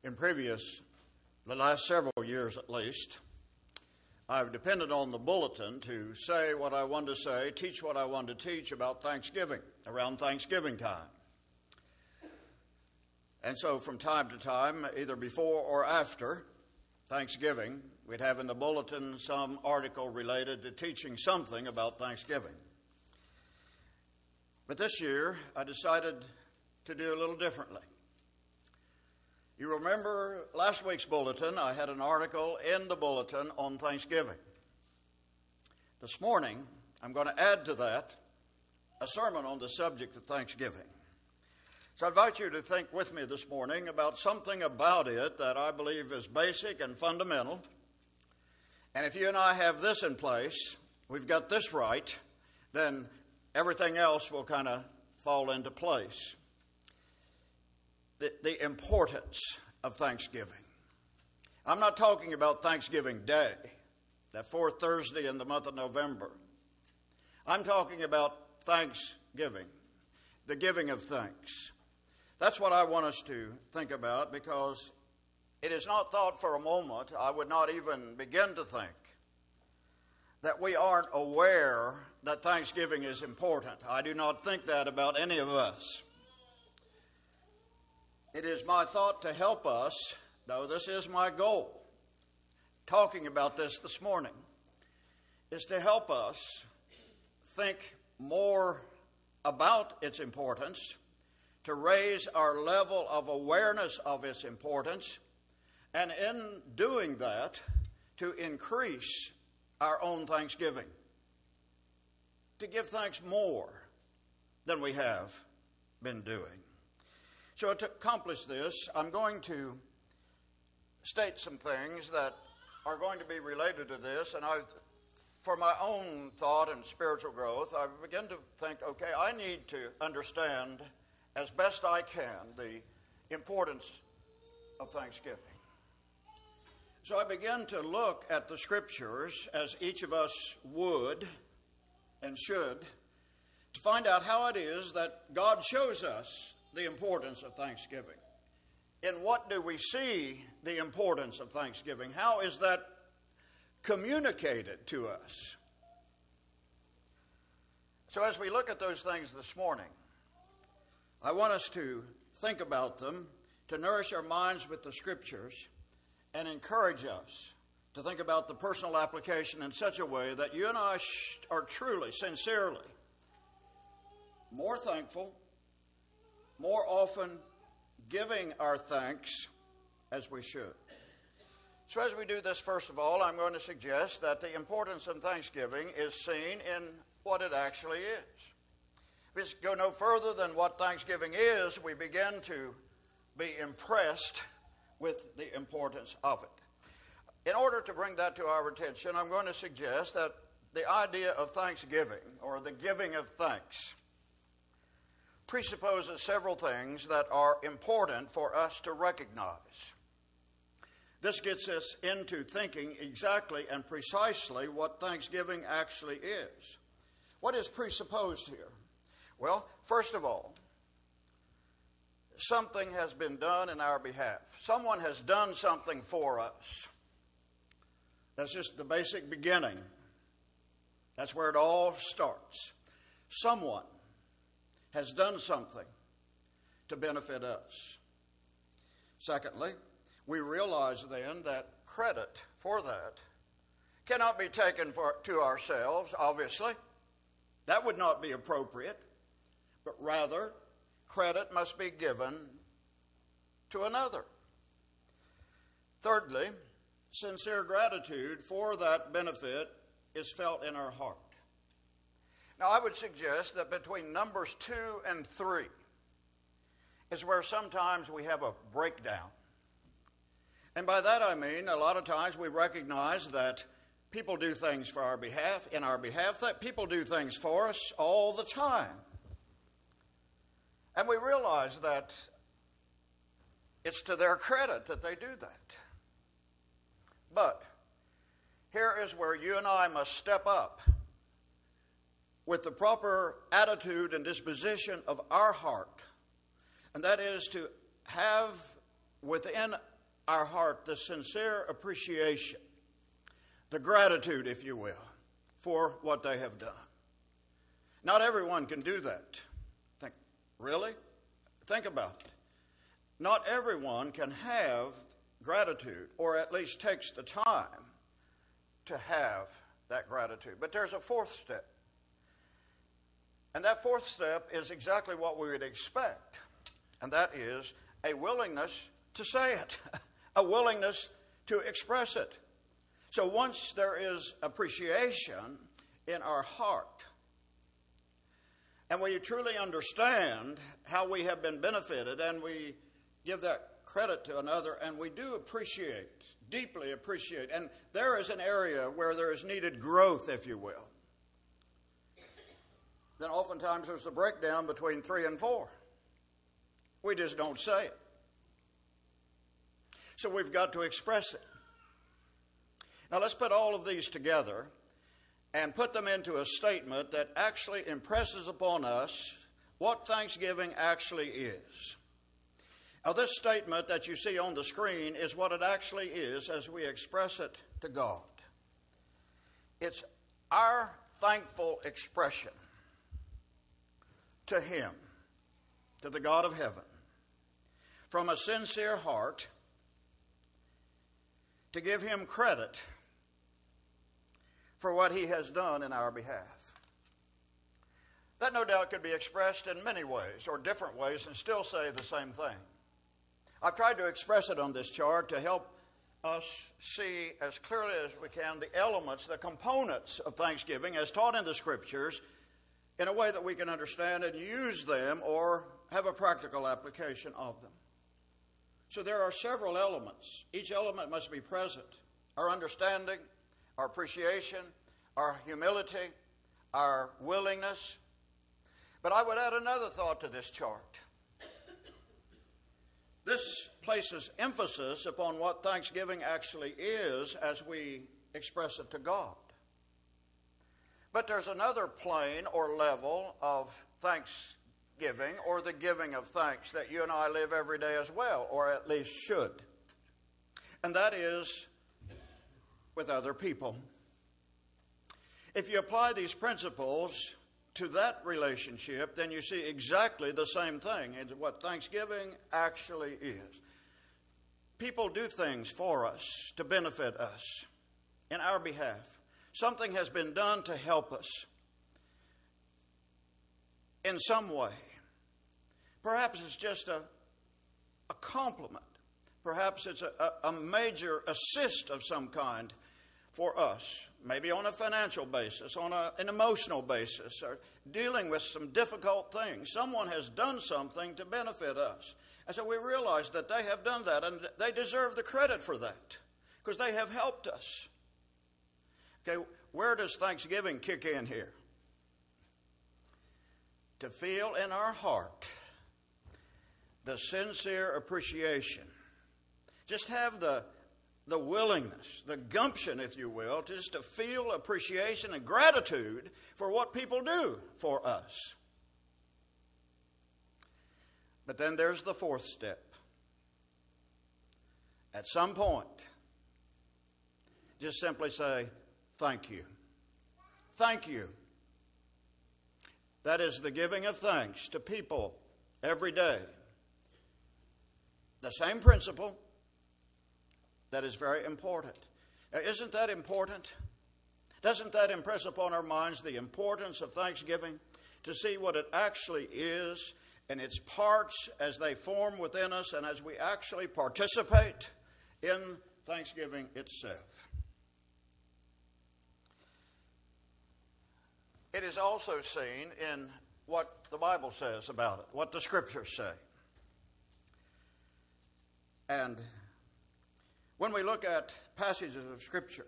the last several years at least, I've depended on the bulletin to say what I want to say, teach what I want to teach about Thanksgiving, around Thanksgiving time. And so from time to time, either before or after Thanksgiving, we'd have in the bulletin some article related to teaching something about Thanksgiving. But this year, I decided to do a little differently. You remember last week's bulletin, I had an article in the bulletin on Thanksgiving. This morning, I'm going to add to that a sermon on the subject of Thanksgiving. So I invite you to think with me this morning about something about it that I believe is basic and fundamental. And if you and I have this in place, we've got this right, then everything else will kind of fall into place. The importance of Thanksgiving. I'm not talking about Thanksgiving Day, that fourth Thursday in the month of November. I'm talking about Thanksgiving, the giving of thanks. That's what I want us to think about, because it is not thought for a moment, I would not even begin to think, that we aren't aware that Thanksgiving is important. I do not think that about any of us. It is my thought to help us, though this is my goal, talking about this morning, is to help us think more about its importance, to raise our level of awareness of its importance, and in doing that, to increase our own thanksgiving, to give thanks more than we have been doing. So to accomplish this, I'm going to state some things that are going to be related to this, and for my own thought and spiritual growth, I begin to think, okay, I need to understand as best I can the importance of Thanksgiving. So I begin to look at the Scriptures, as each of us would and should, to find out how it is that God shows us the importance of Thanksgiving. In what do we see the importance of Thanksgiving? How is that communicated to us? So as we look at those things this morning, I want us to think about them, to nourish our minds with the Scriptures, and encourage us to think about the personal application in such a way that you and I are truly, sincerely, more thankful, more often giving our thanks as we should. So as we do this, first of all, I'm going to suggest that the importance of Thanksgiving is seen in what it actually is. If we go no further than what Thanksgiving is, we begin to be impressed with the importance of it. In order to bring that to our attention, I'm going to suggest that the idea of Thanksgiving, or the giving of thanks, presupposes several things that are important for us to recognize. This gets us into thinking exactly and precisely what Thanksgiving actually is. What is presupposed here? Well, first of all, something has been done in our behalf. Someone has done something for us. That's just the basic beginning. That's where it all starts. Someone has done something to benefit us. Secondly, we realize then that credit for that cannot be taken to ourselves, obviously. That would not be appropriate. But rather, credit must be given to another. Thirdly, sincere gratitude for that benefit is felt in our heart. Now, I would suggest that between numbers 2 and 3 is where sometimes we have a breakdown. And by that I mean, a lot of times we recognize that people do things for our behalf, in our behalf, that people do things for us all the time. And we realize that it's to their credit that they do that. But here is where you and I must step up with the proper attitude and disposition of our heart. And that is to have within our heart the sincere appreciation, the gratitude, if you will, for what they have done. Not everyone can do that. Really? Think about it. Not everyone can have gratitude, or at least takes the time to have that gratitude. But there's a fourth step. And that fourth step is exactly what we would expect. And that is a willingness to say it, a willingness to express it. So once there is appreciation in our heart, and we truly understand how we have been benefited, and we give that credit to another, and we do appreciate, deeply appreciate, and there is an area where there is needed growth, if you will, then oftentimes there's a breakdown between 3 and 4. We just don't say it. So we've got to express it. Now let's put all of these together and put them into a statement that actually impresses upon us what thanksgiving actually is. Now this statement that you see on the screen is what it actually is as we express it to God. It's our thankful expression to Him, to the God of heaven, from a sincere heart, to give Him credit for what He has done in our behalf. That no doubt could be expressed in many ways or different ways and still say the same thing. I've tried to express it on this chart to help us see as clearly as we can the elements, the components of thanksgiving as taught in the Scriptures in a way that we can understand and use them or have a practical application of them. So there are several elements. Each element must be present. Our understanding, our appreciation, our humility, our willingness. But I would add another thought to this chart. This places emphasis upon what thanksgiving actually is as we express it to God. But there's another plane or level of thanksgiving or the giving of thanks that you and I live every day as well, or at least should. And that is with other people. If you apply these principles to that relationship, then you see exactly the same thing. It's what thanksgiving actually is. People do things for us to benefit us in our behalf. Something has been done to help us in some way. Perhaps it's just a compliment. Perhaps it's a major assist of some kind for us, maybe on a financial basis, on an emotional basis, or dealing with some difficult things. Someone has done something to benefit us. And so we realize that they have done that, and they deserve the credit for that because they have helped us. Okay, where does thanksgiving kick in here? To feel in our heart the sincere appreciation. Just have the willingness, the gumption, if you will, just to feel appreciation and gratitude for what people do for us. But then there's the fourth step. At some point, just simply say, thank you. Thank you. That is the giving of thanks to people every day. The same principle that is very important. Isn't that important? Doesn't that impress upon our minds the importance of thanksgiving? To see what it actually is and its parts as they form within us and as we actually participate in thanksgiving itself. It is also seen in what the Bible says about it, what the Scriptures say. And when we look at passages of Scripture,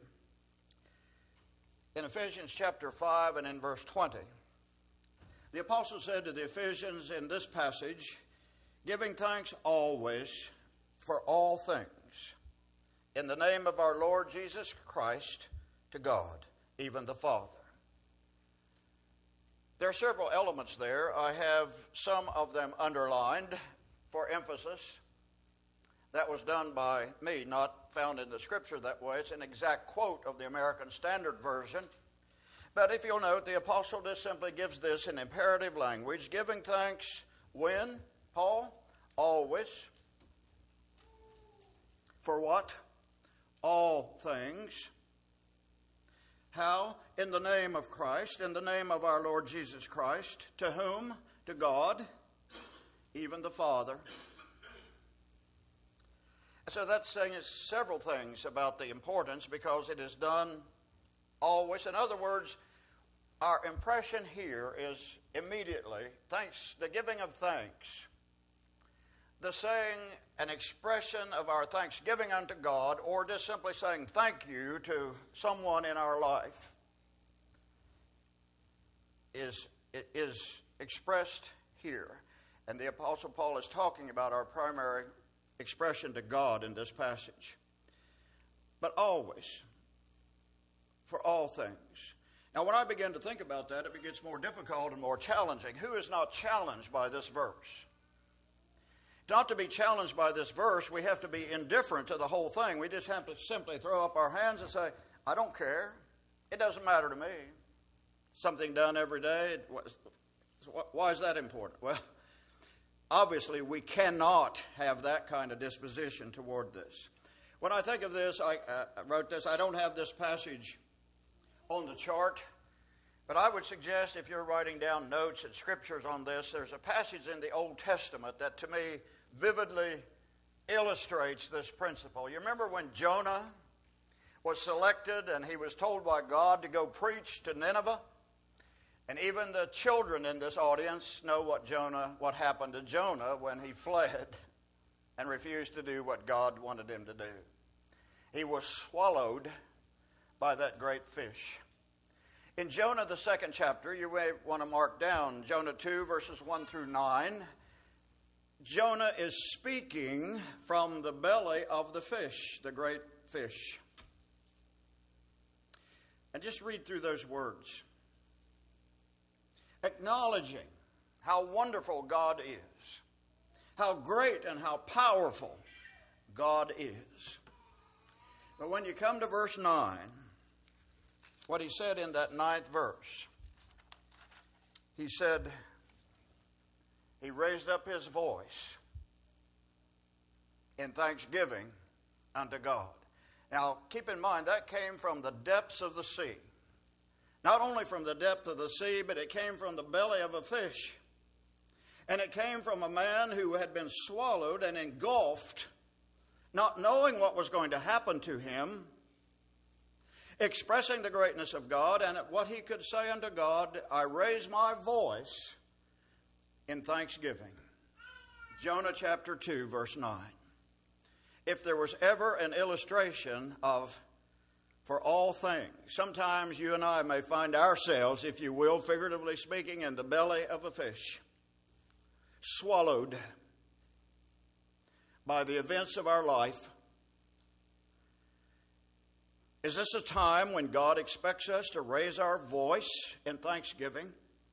in Ephesians chapter 5 and in verse 20, the apostle said to the Ephesians in this passage, giving thanks always for all things, in the name of our Lord Jesus Christ, to God, even the Father. There are several elements there. I have some of them underlined for emphasis. That was done by me, not found in the Scripture that way. It's an exact quote of the American Standard Version. But if you'll note, the apostle just simply gives this in imperative language, giving thanks when, Paul? Always. For what? All things. How? In the name of Christ, in the name of our Lord Jesus Christ. To whom? To God, even the Father. So that's saying several things about the importance, because it is done always. In other words, our impression here is immediately thanks, the giving of thanks, the saying, an expression of our thanksgiving unto God, or just simply saying thank you to someone in our life is expressed here. And the Apostle Paul is talking about our primary expression to God in this passage. But always, for all things. Now, when I begin to think about that, it gets more difficult and more challenging. Who is not challenged by this verse? Not to be challenged by this verse, we have to be indifferent to the whole thing. We just have to simply throw up our hands and say, I don't care. It doesn't matter to me. Something done every day. Why is that important? Well, obviously, we cannot have that kind of disposition toward this. When I think of this, I wrote this. I don't have this passage on the chart, but I would suggest if you're writing down notes and scriptures on this, there's a passage in the Old Testament that to me vividly illustrates this principle. You remember when Jonah was selected and he was told by God to go preach to Nineveh? And even the children in this audience know what happened to Jonah when he fled and refused to do what God wanted him to do. He was swallowed by that great fish. In Jonah, the 2nd chapter, you may want to mark down Jonah 2, verses 1 through 9. Jonah is speaking from the belly of the fish, the great fish. And just read through those words. Acknowledging how wonderful God is, how great and how powerful God is. But when you come to verse 9, what he said in that 9th verse, he said, he raised up his voice in thanksgiving unto God. Now, keep in mind, that came from the depths of the sea. Not only from the depth of the sea, but it came from the belly of a fish. And it came from a man who had been swallowed and engulfed, not knowing what was going to happen to him, expressing the greatness of God, and what he could say unto God, I raise my voice in thanksgiving. Jonah chapter 2, verse 9. If there was ever an illustration of for all things, sometimes you and I may find ourselves, if you will, figuratively speaking, in the belly of a fish, swallowed by the events of our life. Is this a time when God expects us to raise our voice in thanksgiving?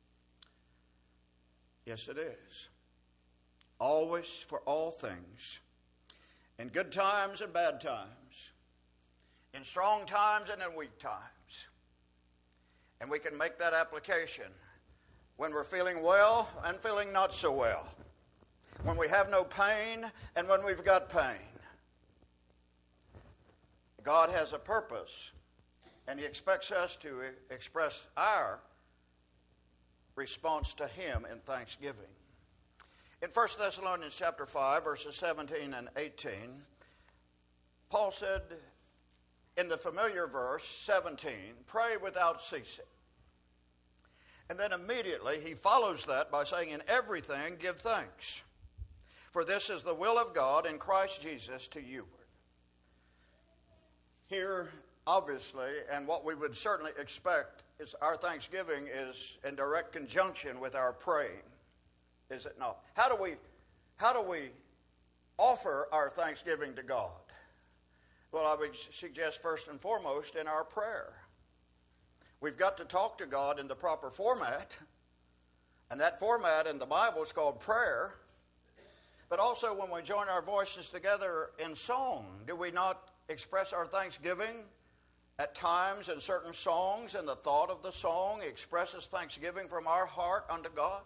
Yes, it is. Always, for all things. In good times and bad times. In strong times and in weak times. And we can make that application when we're feeling well and feeling not so well. When we have no pain and when we've got pain. God has a purpose, and he expects us to express our response to him in thanksgiving. In 1 Thessalonians chapter 5, verses 17 and 18, Paul said in the familiar verse 17, pray without ceasing. And then immediately he follows that by saying, in everything give thanks, for this is the will of God in Christ Jesus to you. Here, obviously, and what we would certainly expect is our thanksgiving is in direct conjunction with our praying, is it not? How do we offer our thanksgiving to God? Well, I would suggest first and foremost in our prayer. We've got to talk to God in the proper format, and that format in the Bible is called prayer. But also when we join our voices together in song, do we not express our thanksgiving at times in certain songs, and the thought of the song expresses thanksgiving from our heart unto God?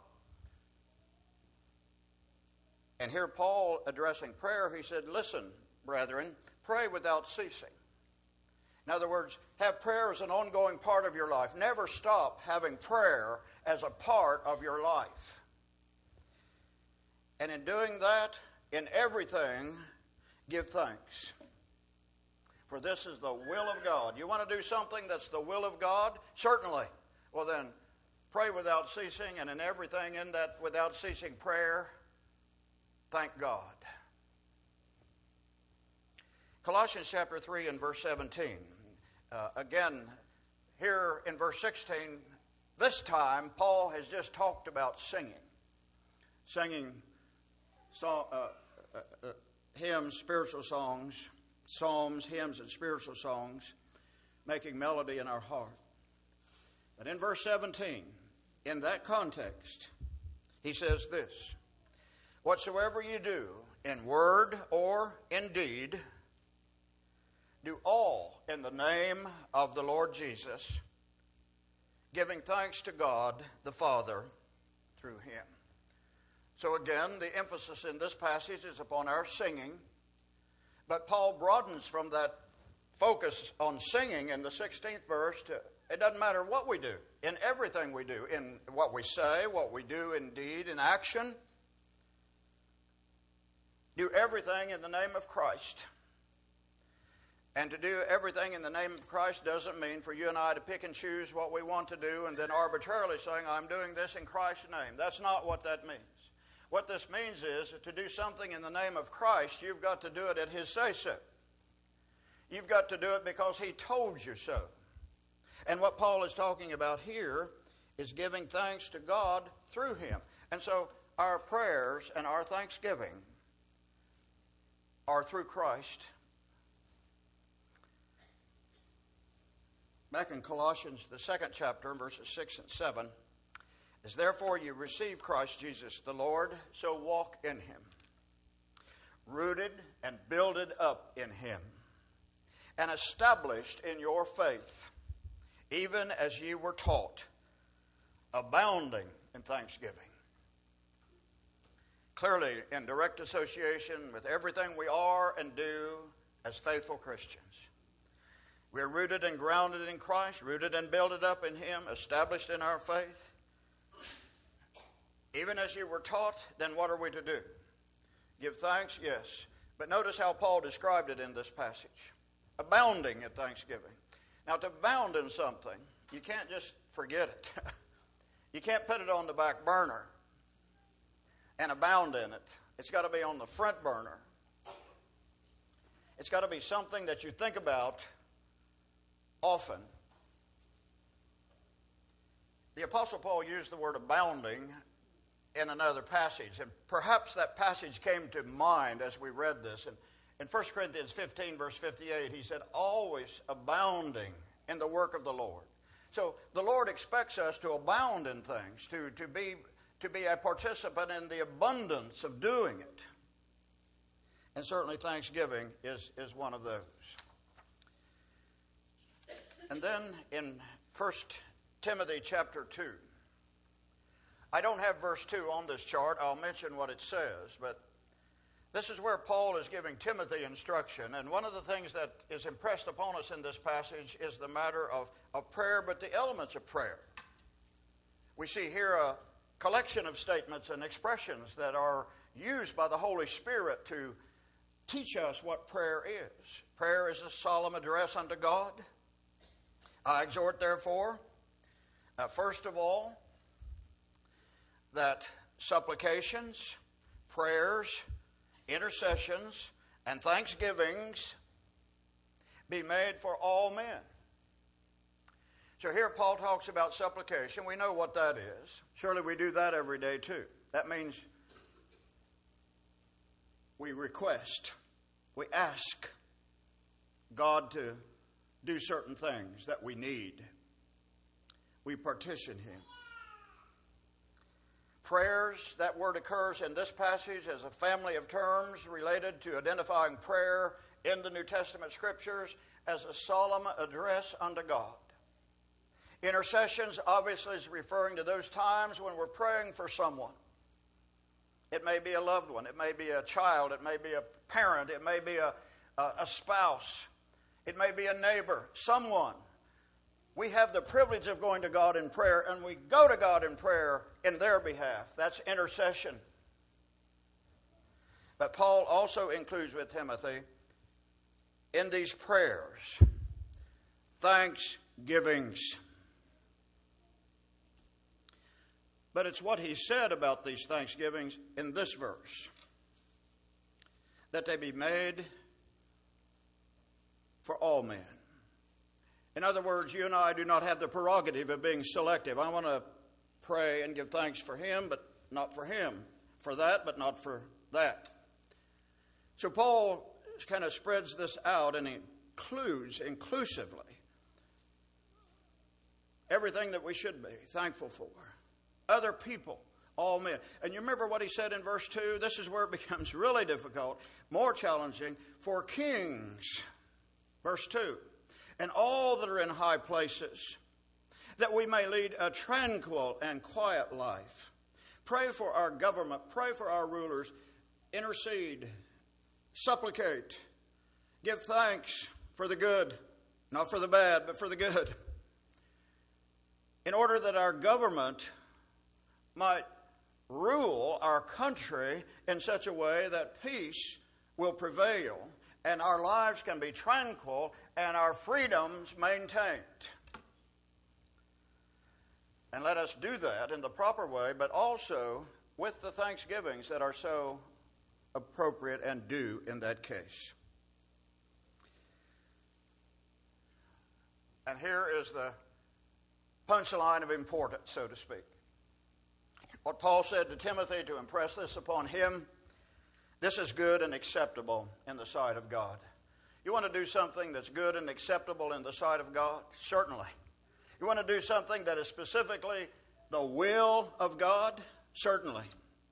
And here Paul, addressing prayer, he said, listen, brethren, pray without ceasing. In other words, have prayer as an ongoing part of your life. Never stop having prayer as a part of your life. And in doing that, in everything, give thanks. For this is the will of God. You want to do something that's the will of God? Certainly. Well then, pray without ceasing, and in everything in that without ceasing prayer, thank God. Colossians chapter 3 and verse 17. Again, here in verse 16, this time Paul has just talked about singing. Singing hymns, spiritual songs, psalms, hymns, and spiritual songs, making melody in our heart. But in verse 17, in that context, he says this: whatsoever you do in word or in deed, do all in the name of the Lord Jesus, giving thanks to God the Father through him. So again, the emphasis in this passage is upon our singing, but Paul broadens from that focus on singing in the 16th verse to, it doesn't matter what we do, in everything we do, in what we say, what we do in deed, in action, do everything in the name of Christ. And to do everything in the name of Christ doesn't mean for you and I to pick and choose what we want to do and then arbitrarily saying, I'm doing this in Christ's name. That's not what that means. What this means is that to do something in the name of Christ, you've got to do it at his say-so. You've got to do it because he told you so. And what Paul is talking about here is giving thanks to God through him. And so our prayers and our thanksgiving are through Christ. Back in Colossians, the 2nd chapter, verses 6 and 7, as therefore you receive Christ Jesus the Lord, so walk in him, rooted and builded up in him, and established in your faith, even as ye were taught, abounding in thanksgiving. Clearly, in direct association with everything we are and do as faithful Christians. We're rooted and grounded in Christ, rooted and builded up in him, established in our faith. Even as you were taught, then what are we to do? Give thanks? Yes. But notice how Paul described it in this passage. Abounding in thanksgiving. Now, to abound in something, you can't just forget it. You can't put it on the back burner and abound in it. It's got to be on the front burner. It's got to be something that you think about often. The Apostle Paul used the word abounding in another passage, and perhaps that passage came to mind as we read this. And in 1 Corinthians 15, verse 58, he said, always abounding in the work of the Lord. So the Lord expects us to abound in things, to be a participant in the abundance of doing it. And certainly thanksgiving is one of those. And then in 1 Timothy chapter 2, I don't have verse 2 on this chart. I'll mention what it says, but this is where Paul is giving Timothy instruction. And one of the things that is impressed upon us in this passage is the matter of prayer, but the elements of prayer. We see here a collection of statements and expressions that are used by the Holy Spirit to teach us what prayer is. Prayer is a solemn address unto God. I exhort, therefore, first of all, that supplications, prayers, intercessions, and thanksgivings be made for all men. So here Paul talks about supplication. We know what that is. Surely we do that every day too. That means we request, we ask God to do certain things that we need. We petition him. prayers. That word occurs in this passage as a family of terms related to identifying prayer in the New Testament Scriptures as a solemn address unto God. Intercessions obviously is referring to those times when we're praying for someone. It may be a loved one. It may be a child. It may be a parent. It may be a spouse. It may be a neighbor. Someone. We have the privilege of going to God in prayer, and we go to God in prayer in their behalf. That's intercession. But Paul also includes with Timothy in these prayers thanksgivings. But it's what he said about these thanksgivings in this verse, that they be made for all men. In other words, you and I do not have the prerogative of being selective. I want to pray and give thanks for him, but not for him. For that, but not for that. So Paul kind of spreads this out and includes inclusively everything that we should be thankful for. Other people, all men. And you remember what he said in verse 2? This is where it becomes really difficult, more challenging for kings. Verse 2. And all that are in high places, that we may lead a tranquil and quiet life. Pray for our government, pray for our rulers, intercede, supplicate, give thanks for the good, not for the bad, but for the good. In order that our government might rule our country in such a way that peace will prevail and our lives can be tranquil and our freedoms maintained. And let us do that in the proper way, but also with the thanksgivings that are so appropriate and due in that case. And here is the punchline of importance, so to speak. What Paul said to Timothy to impress this upon him, this is good and acceptable in the sight of God. You want to do something that's good and acceptable in the sight of God? Certainly. You want to do something that is specifically the will of God? Certainly.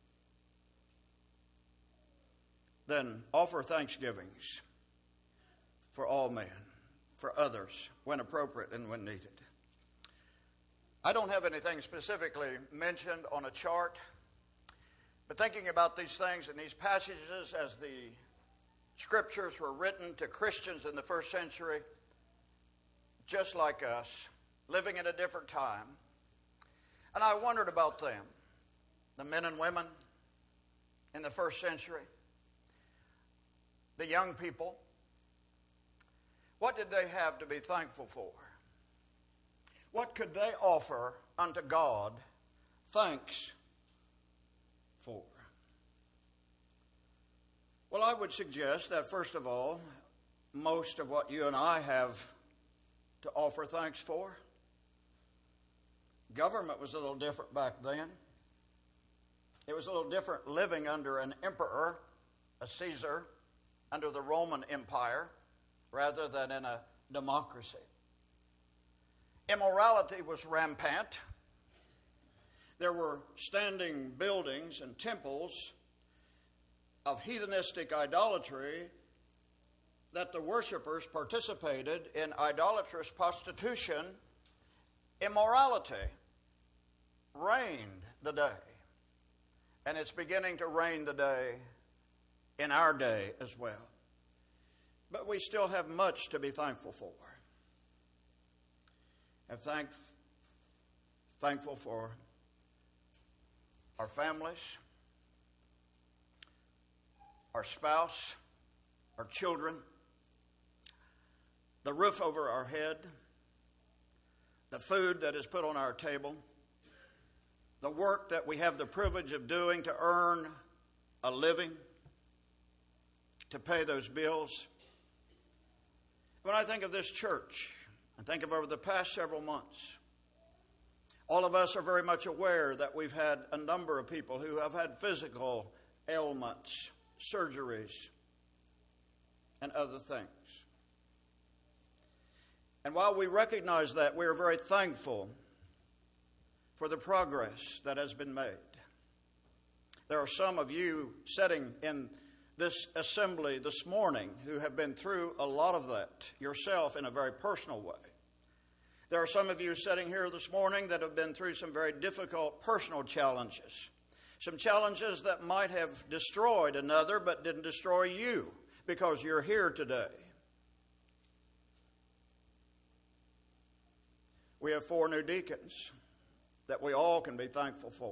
Then offer thanksgivings for all men, for others, when appropriate and when needed. I don't have anything specifically mentioned on a chart, but thinking about these things and these passages as the Scriptures were written to Christians in the first century, just like us, living in a different time. And I wondered about them, the men and women in the first century, the young people. What did they have to be thankful for? What could they offer unto God thanks for? Well, I would suggest that, first of all, most of what you and I have to offer thanks for. Government was a little different back then. It was a little different living under an emperor, a Caesar, under the Roman Empire, rather than in a democracy. Immorality was rampant. There were standing buildings and temples of heathenistic idolatry that the worshipers participated in idolatrous prostitution. Immorality reigned the day. And it's beginning to reign the day in our day as well. But we still have much to be thankful for. I'm thankful for our families, our spouse, our children, the roof over our head, the food that is put on our table, the work that we have the privilege of doing to earn a living, to pay those bills. When I think of this church, and think of over the past several months, all of us are very much aware that we've had a number of people who have had physical ailments, surgeries, and other things. And while we recognize that, we are very thankful for the progress that has been made. There are some of you sitting in this assembly this morning who have been through a lot of that yourself in a very personal way. There are some of you sitting here this morning that have been through some very difficult personal challenges, some challenges that might have destroyed another but didn't destroy you because you're here today. We have 4 new deacons that we all can be thankful for.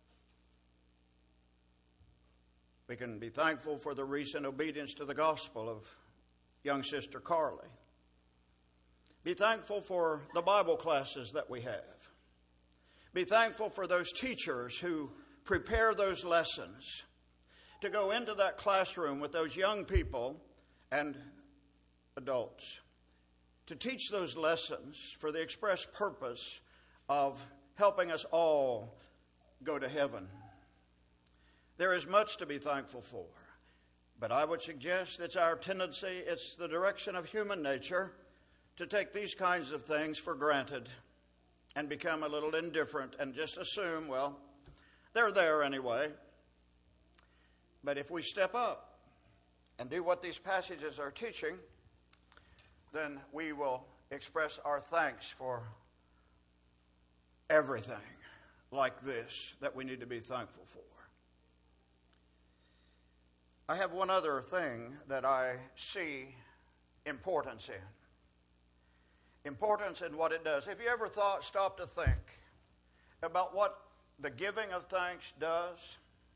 We can be thankful for the recent obedience to the gospel of young Sister Carly. Be thankful for the Bible classes that we have. Be thankful for those teachers who prepare those lessons to go into that classroom with those young people and adults, to teach those lessons for the express purpose of helping us all go to heaven. There is much to be thankful for, but I would suggest it's our tendency, it's the direction of human nature to take these kinds of things for granted and become a little indifferent and just assume, well, they're there anyway. But if we step up and do what these passages are teaching, then we will express our thanks for everything like this that we need to be thankful for. I have one other thing that I see importance in. Importance in what it does. Have you ever stopped to think about what the giving of thanks does?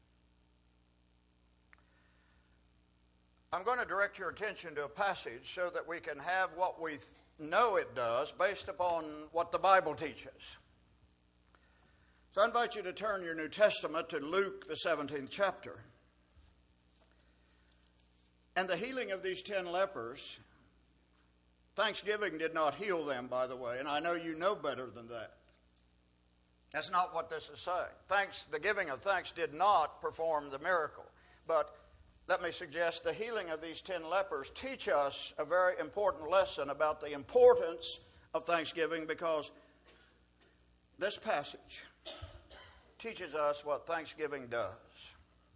I'm going to direct your attention to a passage so that we can have what we know it does based upon what the Bible teaches. So I invite you to turn your New Testament to Luke, the 17th chapter. And the healing of these 10 lepers, thanksgiving did not heal them, by the way, and I know you know better than that. That's not what this is saying. The giving of thanks did not perform the miracle. But let me suggest the healing of these 10 lepers teach us a very important lesson about the importance of thanksgiving, because this passage teaches us what thanksgiving does.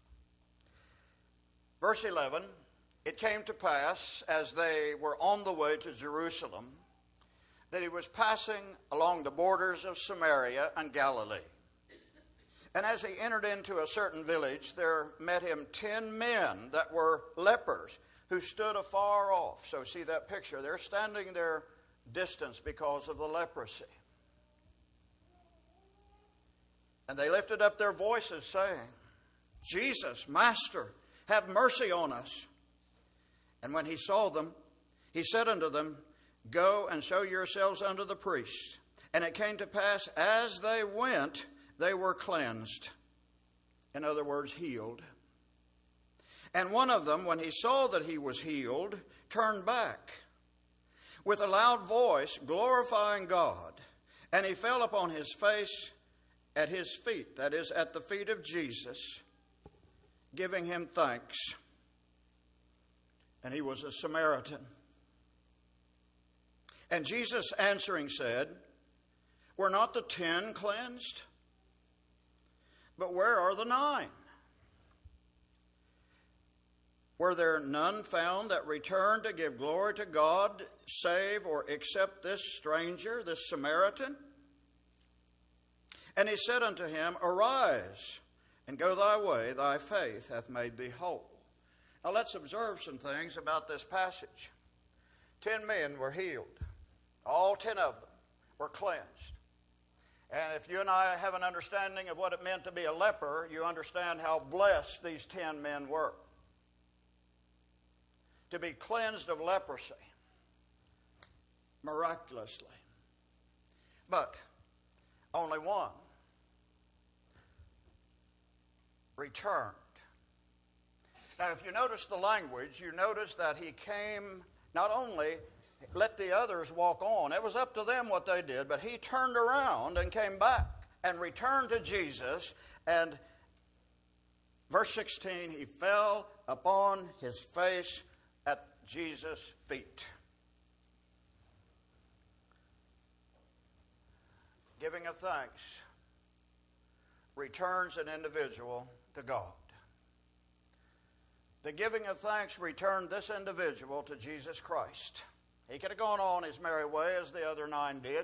Verse 11, it came to pass, as they were on the way to Jerusalem, that he was passing along the borders of Samaria and Galilee. And as he entered into a certain village, there met him 10 men that were lepers, who stood afar off. So see that picture. They're standing their distance because of the leprosy. And they lifted up their voices, saying, Jesus, Master, have mercy on us. And when he saw them, he said unto them, Go and show yourselves unto the priests. And it came to pass, as they went, they were cleansed. In other words, healed. And one of them, when he saw that he was healed, turned back with a loud voice, glorifying God. And he fell upon his face at his feet, that is, at the feet of Jesus, giving him thanks. And he was a Samaritan. And Jesus answering said, Were not the 10 cleansed? But where are the 9? Were there none found that returned to give glory to God, save or except this stranger, this Samaritan? And he said unto him, Arise, and go thy way, thy faith hath made thee whole. Now let's observe some things about this passage. 10 men were healed. All 10 of them were cleansed. And if you and I have an understanding of what it meant to be a leper, you understand how blessed these 10 men were. To be cleansed of leprosy, miraculously. But only one returned. Now, if you notice the language, you notice that he came, not only let the others walk on, it was up to them what they did, but he turned around and came back and returned to Jesus. And verse 16, he fell upon his face at Jesus' feet. Giving of thanks returns an individual to to God. The giving of thanks returned this individual to Jesus Christ. He could have gone on his merry way as the other 9 did.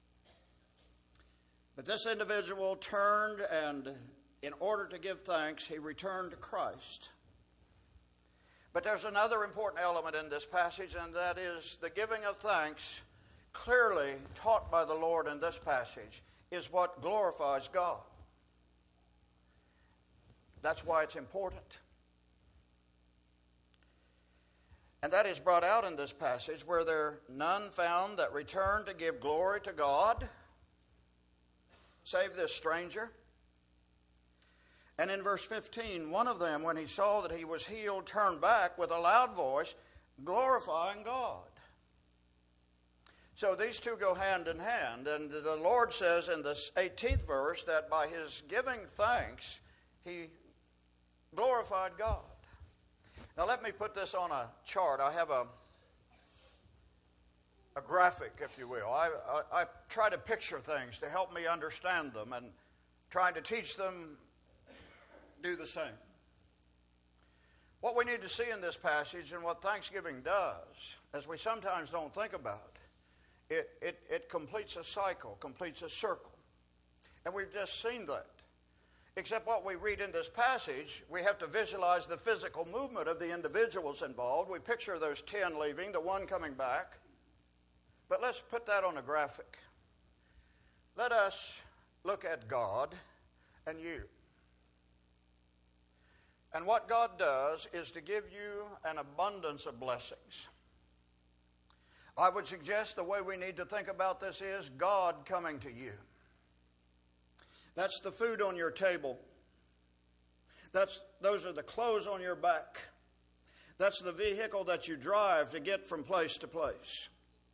But this individual turned, and in order to give thanks, he returned to Christ. But there's another important element in this passage, and that is the giving of thanks, clearly taught by the Lord in this passage, is what glorifies God. That's why it's important. And that is brought out in this passage, where there are none found that return to give glory to God, save this stranger. And in verse 15, one of them, when he saw that he was healed, turned back with a loud voice, glorifying God. So these two go hand in hand. And the Lord says in this 18th verse that by his giving thanks, he glorified God. Now let me put this on a chart. I have a graphic, if you will. I try to picture things to help me understand them, and trying to teach them do the same. What we need to see in this passage, and what Thanksgiving does, as we sometimes don't think about, it completes a cycle, completes a circle. And we've just seen that. Except what we read in this passage, we have to visualize the physical movement of the individuals involved. We picture those 10 leaving, the one coming back. But let's put that on a graphic. Let us look at God and you. And what God does is to give you an abundance of blessings. I would suggest the way we need to think about this is God coming to you. That's the food on your table. Those are the clothes on your back. That's the vehicle that you drive to get from place to place.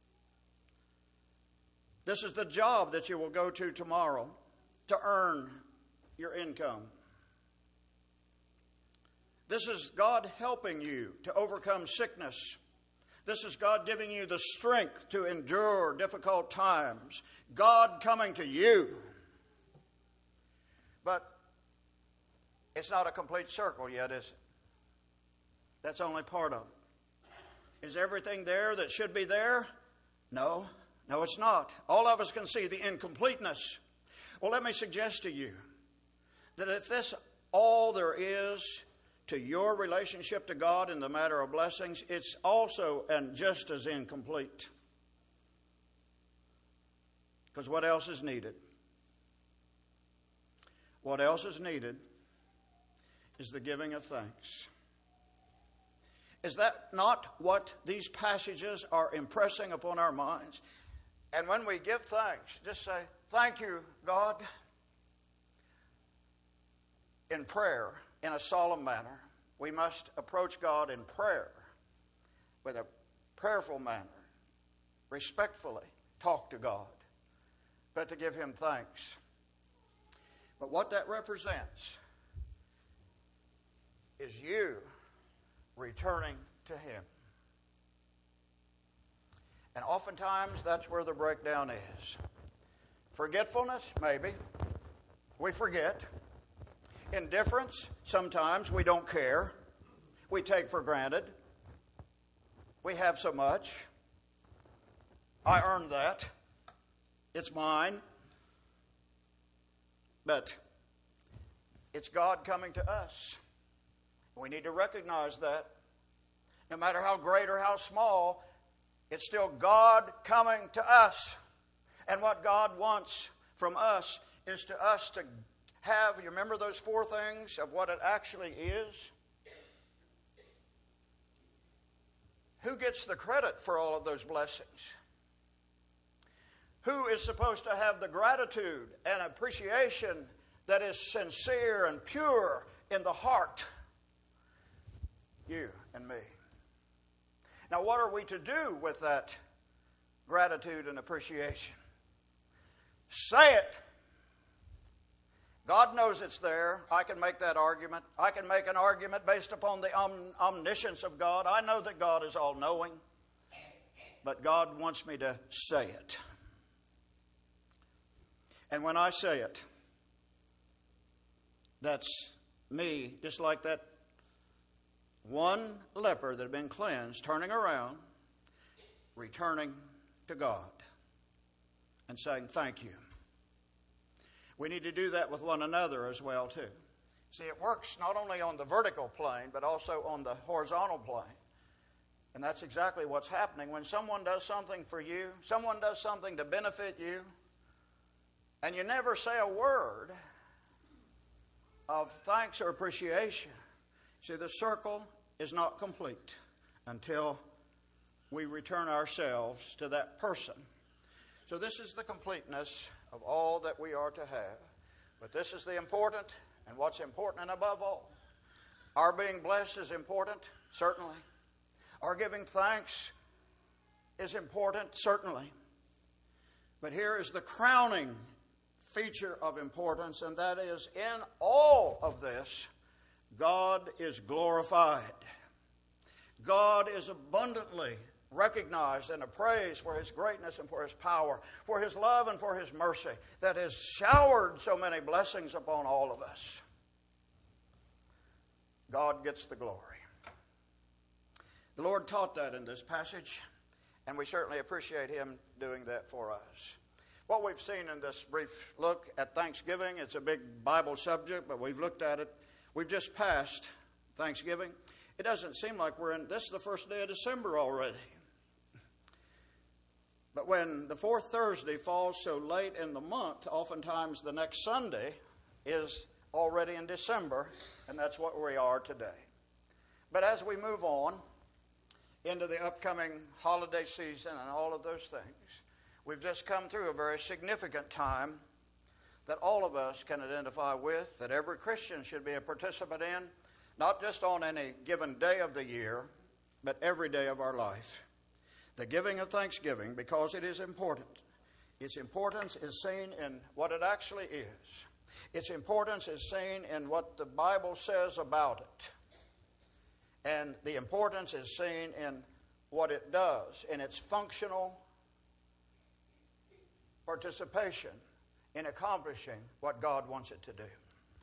This is the job that you will go to tomorrow to earn your income. This is God helping you to overcome sickness. This is God giving you the strength to endure difficult times. God coming to you. But it's not a complete circle yet, is it? That's only part of it. Is everything there that should be there? No. No, it's not. All of us can see the incompleteness. Well, let me suggest to you that if this all there is to your relationship to God in the matter of blessings, it's also and just as incomplete. Because what else is needed? What else is needed is the giving of thanks. Is that not what these passages are impressing upon our minds? And when we give thanks, just say, thank you, God, in prayer, in a solemn manner. We must approach God in prayer, with a prayerful manner, respectfully talk to God, but to give him thanks. But what that represents is you returning to him. And oftentimes that's where the breakdown is. Forgetfulness, maybe. We forget. Indifference, sometimes we don't care. We take for granted. We have so much. I earned that. It's mine. But it's God coming to us. We need to recognize that. No matter how great or how small, it's still God coming to us. And what God wants from us is to us to have, you remember those 4 things of what it actually is? Who gets the credit for all of those blessings? Who is supposed to have the gratitude and appreciation that is sincere and pure in the heart? You and me. Now, what are we to do with that gratitude and appreciation? Say it. God knows it's there. I can make that argument. I can make an argument based upon the omniscience of God. I know that God is all-knowing, but God wants me to say it. And when I say it, that's me, just like that one leper that had been cleansed, turning around, returning to God, and saying, thank you. We need to do that with one another as well, too. See, it works not only on the vertical plane, but also on the horizontal plane. And that's exactly what's happening. When someone does something for you, someone does something to benefit you, and you never say a word of thanks or appreciation, see, the circle is not complete until we return ourselves to that person. So this is the completeness of all that we are to have. But this is the important, and what's important and above all. Our being blessed is important, certainly. Our giving thanks is important, certainly. But here is the crowning feature of importance, and that is, in all of this, God is glorified. God is abundantly recognized and appraised for His greatness and for His power, for His love and for His mercy that has showered so many blessings upon all of us. God gets the glory. The Lord taught that in this passage, and we certainly appreciate Him doing that for us. What we've seen in this brief look at Thanksgiving, it's a big Bible subject, but we've looked at it. We've just passed Thanksgiving. It doesn't seem like this is the first day of December already. But when the fourth Thursday falls so late in the month, oftentimes the next Sunday is already in December, and that's what we are today. But as we move on into the upcoming holiday season and all of those things, we've just come through a very significant time that all of us can identify with, that every Christian should be a participant in, not just on any given day of the year, but every day of our life. The giving of thanksgiving, because it is important. Its importance is seen in what it actually is. Its importance is seen in what the Bible says about it. And the importance is seen in what it does, in its functional participation in accomplishing what God wants it to do.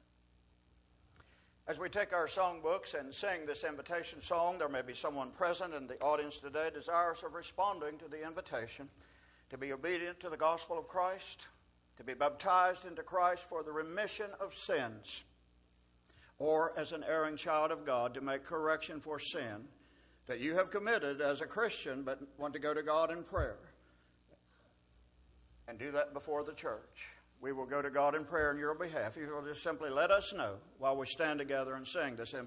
As we take our songbooks and sing this invitation song, there may be someone present in the audience today desirous of responding to the invitation to be obedient to the gospel of Christ, to be baptized into Christ for the remission of sins, or as an erring child of God to make correction for sin that you have committed as a Christian but want to go to God in prayer. And do that before the church. We will go to God in prayer on your behalf. You will just simply let us know while we stand together and sing this invitation.